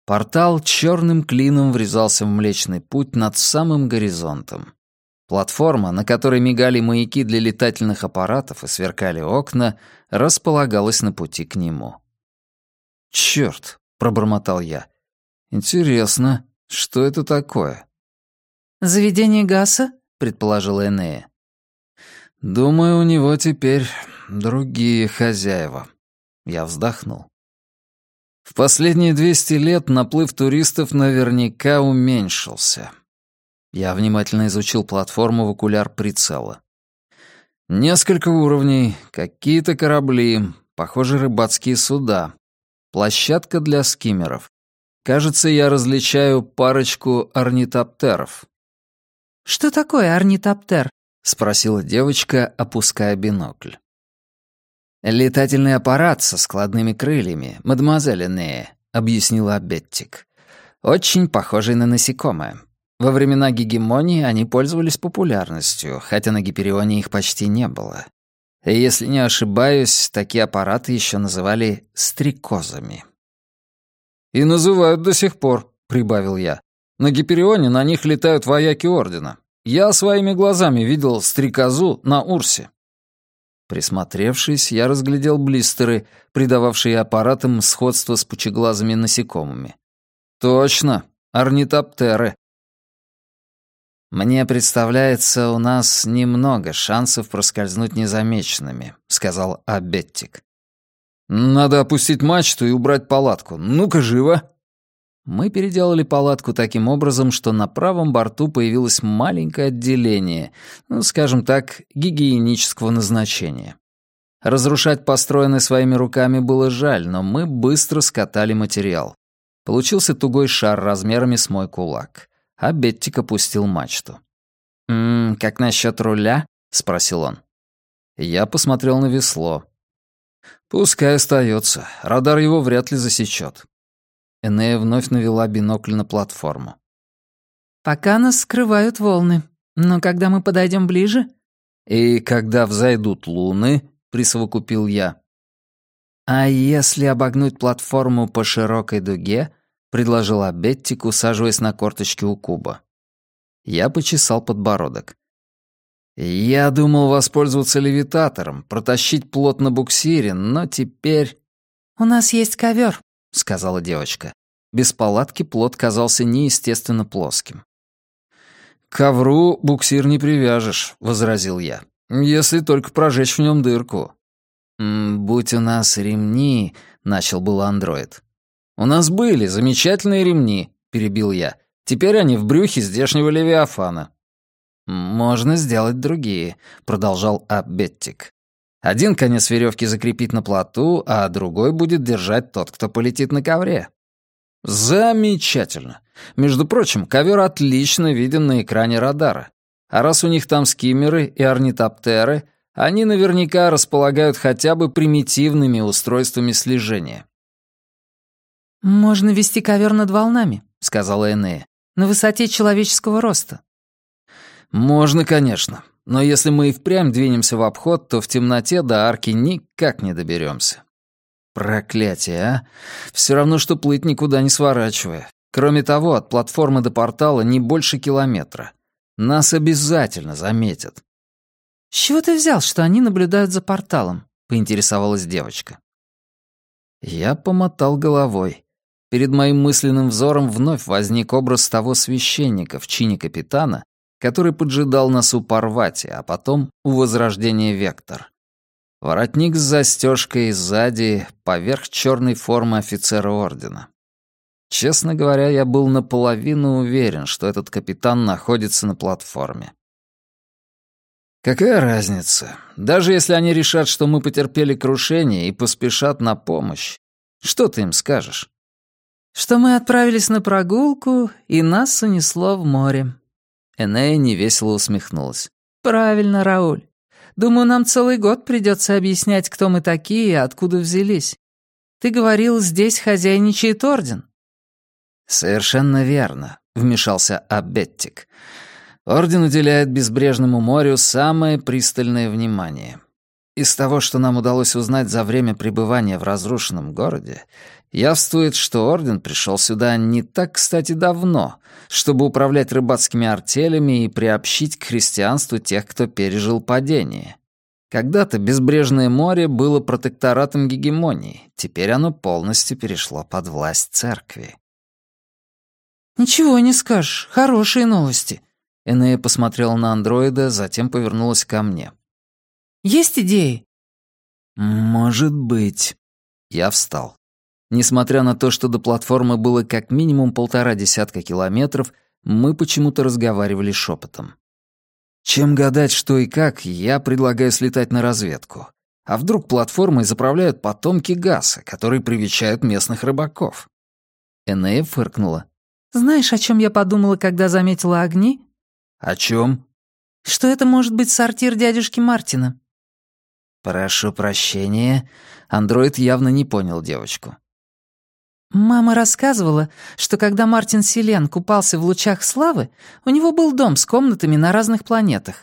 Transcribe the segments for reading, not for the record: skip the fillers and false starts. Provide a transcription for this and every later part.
Портал черным клином врезался в Млечный Путь над самым горизонтом. Платформа, на которой мигали маяки для летательных аппаратов и сверкали окна, располагалась на пути к нему. «Чёрт!» — пробормотал я. «Интересно, что это такое?» «Заведение Гаса?» — предположила Энея. «Думаю, у него теперь другие хозяева». Я вздохнул. В последние 200 лет наплыв туристов наверняка уменьшился. Я внимательно изучил платформу в окуляр прицела. Несколько уровней, какие-то корабли, похоже, рыбацкие суда, площадка для скиммеров. Кажется, я различаю парочку орнитоптеров. «Что такое орнитоптер?» — спросила девочка, опуская бинокль. «Летательный аппарат со складными крыльями, мадемуазель Энея», — объяснила Беттик. «Очень похожий на насекомое. Во времена гегемонии они пользовались популярностью, хотя на Гиперионе их почти не было. И, если не ошибаюсь, такие аппараты еще называли стрекозами». «И называют до сих пор», — прибавил я. «На Гиперионе на них летают вояки Ордена. Я своими глазами видел стрекозу на Урсе». Присмотревшись, я разглядел блистеры, придававшие аппаратам сходство с пучеглазыми насекомыми. «Точно, орнитоптеры». «Мне представляется, у нас немного шансов проскользнуть незамеченными», — сказал Абеттик. «Надо опустить мачту и убрать палатку. Ну-ка, живо!» Мы переделали палатку таким образом, что на правом борту появилось маленькое отделение, скажем так, гигиенического назначения. Разрушать построенное своими руками было жаль, но мы быстро скатали материал. Получился тугой шар размерами с мой кулак. А Беттик опустил мачту. «Как насчет руля?» — спросил он. Я посмотрел на весло. «Пускай остается. Радар его вряд ли засечет». Энея вновь навела бинокль на платформу. «Пока нас скрывают волны. Но когда мы подойдем ближе...» «И когда взойдут луны», — присовокупил я. «А если обогнуть платформу по широкой дуге?» — предложила Беттик, усаживаясь на корточки у куба. Я почесал подбородок. «Я думал воспользоваться левитатором, протащить плот на буксире, но теперь...» «У нас есть ковер», — сказала девочка. Без палатки плот казался неестественно плоским. «К ковру буксир не привяжешь», — возразил я. «Если только прожечь в нем дырку». «Будь у нас ремни», — начал был андроид. «У нас были замечательные ремни», — перебил я. «Теперь они в брюхе здешнего Левиафана». «Можно сделать другие», — продолжал Абеттик. «Один конец веревки закрепить на плоту, а другой будет держать тот, кто полетит на ковре». «Замечательно. Между прочим, ковер отлично виден на экране радара. А раз у них там скиммеры и орнитоптеры, они наверняка располагают хотя бы примитивными устройствами слежения». «Можно вести ковер над волнами», — сказала Энея, «на высоте человеческого роста». «Можно, конечно. Но если мы и впрямь двинемся в обход, то в темноте до арки никак не доберемся. Проклятие, а? Все равно, что плыть никуда не сворачивая. Кроме того, от платформы до портала не больше километра. Нас обязательно заметят». «С чего ты взял, что они наблюдают за порталом?» — поинтересовалась девочка. Я помотал головой. Перед моим мысленным взором вновь возник образ того священника в чине капитана, который поджидал нас у Парвати, а потом у Возрождения Вектор. Воротник с застежкой сзади, поверх черной формы офицера ордена. Честно говоря, я был наполовину уверен, что этот капитан находится на платформе. Какая разница? Даже если они решат, что мы потерпели крушение и поспешат на помощь, что ты им скажешь? «Что мы отправились на прогулку, и нас унесло в море». Энея невесело усмехнулась. «Правильно, Рауль. Думаю, нам целый год придется объяснять, кто мы такие и откуда взялись. Ты говорил, здесь хозяйничает орден». «Совершенно верно», — вмешался Абеттик. «Орден уделяет безбрежному морю самое пристальное внимание. Из того, что нам удалось узнать за время пребывания в разрушенном городе, Явствует, что Орден пришел сюда не так, кстати, давно, чтобы управлять рыбацкими артелями и приобщить к христианству тех, кто пережил падение. Когда-то Безбрежное море было протекторатом гегемонии, теперь оно полностью перешло под власть церкви. «Ничего не скажешь, хорошие новости». Энея посмотрела на андроида, затем повернулась ко мне. «Есть идеи?» «Может быть». Я встал. Несмотря на то, что до платформы было как минимум 1,5 десятка километров, мы почему-то разговаривали шепотом. Чем гадать, что и как, я предлагаю слетать на разведку. А вдруг платформой заправляют потомки Гаса, которые привечают местных рыбаков? Энея фыркнула. «Знаешь, о чем я подумала, когда заметила огни?» «О чем?» «Что это может быть сортир дядюшки Мартина». «Прошу прощения». Андроид явно не понял девочку. Мама рассказывала, что когда Мартин Силен купался в лучах славы, у него был дом с комнатами на разных планетах.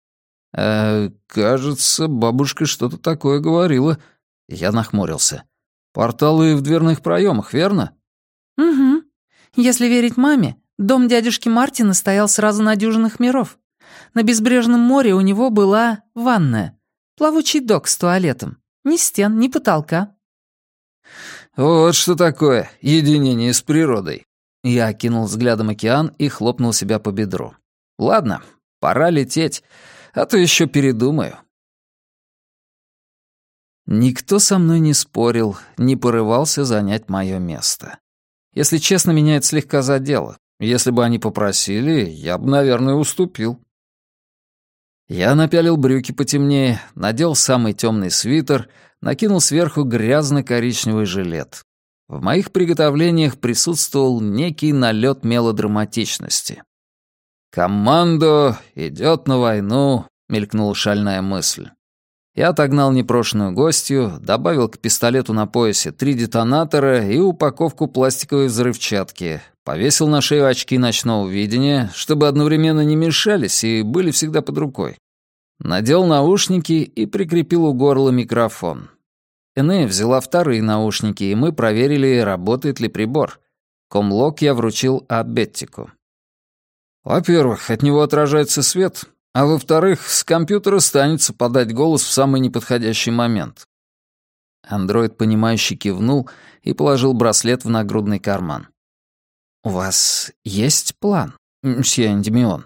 Кажется, бабушка что-то такое говорила. Я нахмурился. Порталы в дверных проемах, верно? Угу. Если верить маме, дом дядюшки Мартина стоял сразу на дюжинах миров. На Безбрежном море у него была ванная, плавучий док с туалетом. Ни стен, ни потолка. Вот что такое единение с природой. Я окинул взглядом океан и хлопнул себя по бедру. Ладно, пора лететь, а то еще передумаю. Никто со мной не спорил, не порывался занять мое место. Если честно, меня это слегка задело. Если бы они попросили, я бы, наверное, уступил. Я напялил брюки потемнее, надел самый темный свитер, накинул сверху грязно-коричневый жилет. В моих приготовлениях присутствовал некий налет мелодраматичности. «Командо идет на войну», — мелькнула шальная мысль. Я отогнал непрошенную гостью, добавил к пистолету на поясе 3 детонатора и упаковку пластиковой взрывчатки, повесил на шею очки ночного видения, чтобы одновременно не мешались и были всегда под рукой. Надел наушники и прикрепил у горла микрофон. Энея взяла 2 наушники, и мы проверили, работает ли прибор. Комлог я вручил Абеттику. Во-первых, от него отражается свет, а во-вторых, с компьютера станется подать голос в самый неподходящий момент. Андроид, понимающе кивнул и положил браслет в нагрудный карман. «У вас есть план, мсье Эндимион?»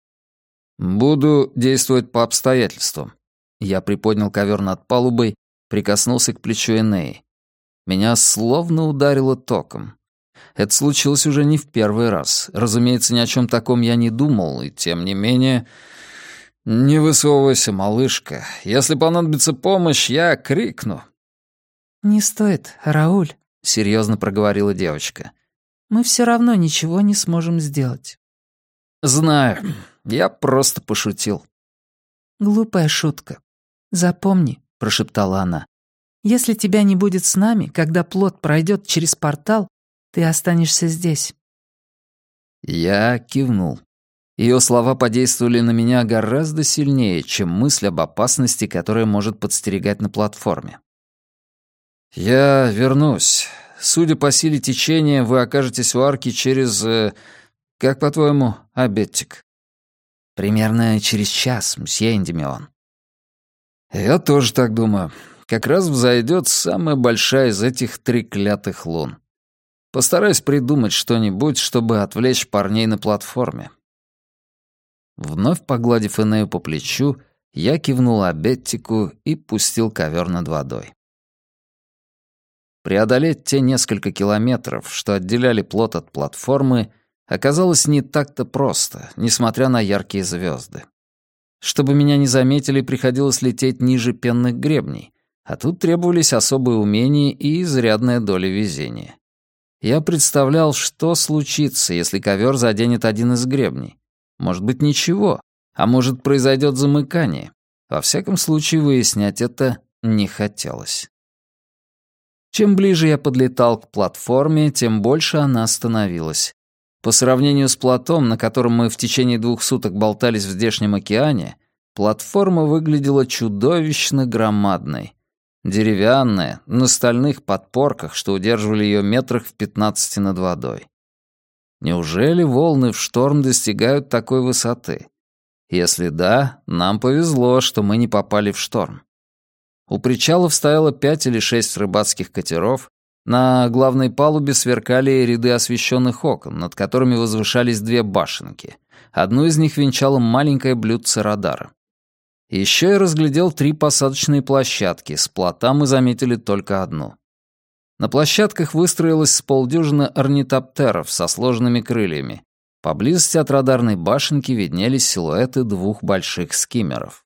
«Буду действовать по обстоятельствам». Я приподнял ковер над палубой, прикоснулся к плечу Энеи. Меня словно ударило током. Это случилось уже не в первый раз. Разумеется, ни о чем таком я не думал, и тем не менее... «Не высовывайся, малышка. Если понадобится помощь, я крикну». «Не стоит, Рауль», — серьезно проговорила девочка. «Мы все равно ничего не сможем сделать». «Знаю. Я просто пошутил». «Глупая шутка. Запомни», — прошептала она. «Если тебя не будет с нами, когда плот пройдет через портал, ты останешься здесь». Я кивнул. Ее слова подействовали на меня гораздо сильнее, чем мысль об опасности, которая может подстерегать на платформе. «Я вернусь. Судя по силе течения, вы окажетесь у арки через... как, по-твоему, Абеттик?» «Примерно через час, мсье Эндимион». «Я тоже так думаю. Как раз взойдет самая большая из этих треклятых лун. Постараюсь придумать что-нибудь, чтобы отвлечь парней на платформе». Вновь погладив Энею по плечу, я кивнул Абеттику и пустил ковер над водой. Преодолеть те несколько километров, что отделяли плот от платформы, оказалось не так-то просто, несмотря на яркие звезды. Чтобы меня не заметили, приходилось лететь ниже пенных гребней, а тут требовались особые умения и изрядная доля везения. Я представлял, что случится, если ковер заденет один из гребней. Может быть, ничего, а может, произойдет замыкание. Во всяком случае, выяснять это не хотелось. Чем ближе я подлетал к платформе, тем больше она становилась. По сравнению с плотом, на котором мы в течение 2 суток болтались в здешнем океане, платформа выглядела чудовищно громадной. Деревянная, на стальных подпорках, что удерживали ее метрах в 15 над водой. Неужели волны в шторм достигают такой высоты? Если да, нам повезло, что мы не попали в шторм. У причалов стояло 5 или 6 рыбацких катеров, на главной палубе сверкали ряды освещенных окон, над которыми возвышались 2 башенки. Одну из них венчало маленькое блюдце радара. Еще я разглядел 3 посадочные площадки, с плота мы заметили только одну. На площадках выстроилось с полдюжины орнитоптеров со сложенными крыльями. Поблизости от радарной башенки виднелись силуэты 2 больших скиммеров.